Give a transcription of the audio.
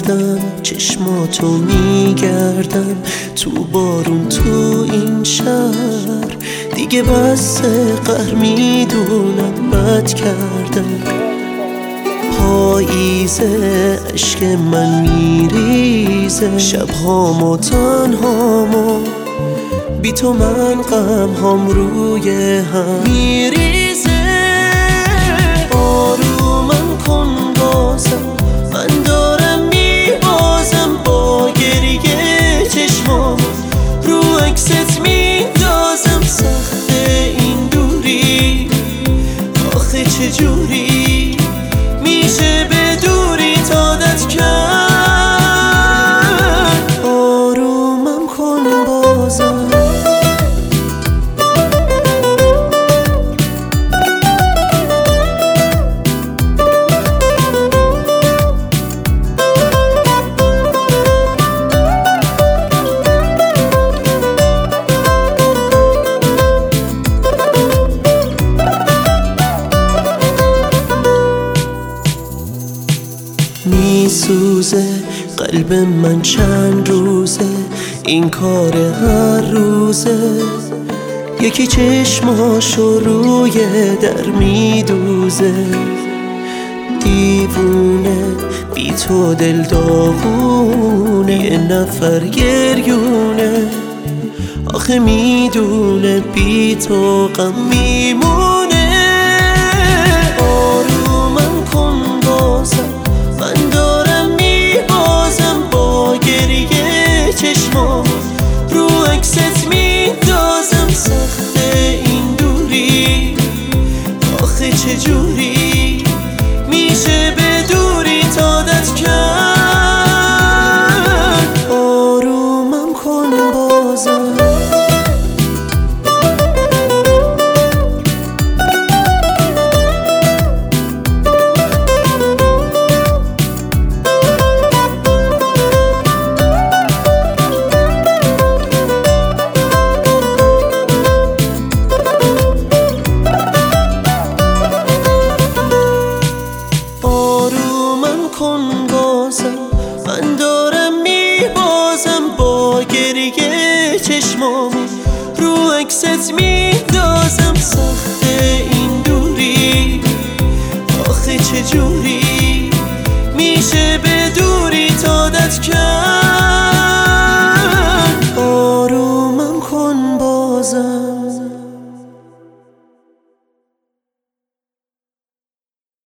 میگردم چشماتو میگردم تو بارون تو این شهر دیگه بس قهر میدونم بد کردم پاییزه عشق من میریزه شبهامو تنهامو بی تو من غمهام روی هم میریزه آرومم کن بازم من دارم میبازم با گریه چشمام رو عکست میندازم سخته این دوری آخه چجوری میشه به دوری عادت کرد آرومم کن بازم میسوزه قلب من چند روزه این کار هر روزه یکی چشماشو روی در میدوزه دیوونه بی تو دل داغونه یه نفر گریونه آخه میدونه بی تو غم میمونه آرومم کن بازم من دارم میبازم با گریه چشمام رو عکست میندازم سخته این دوری آخه چجوری میشه به دوری عادت کرد آرومم کن بازم من دارم میبازم با گریه چشمام رو عکست میندازم سخته این دوری آخه چجوری میشه به دوری عادت کرد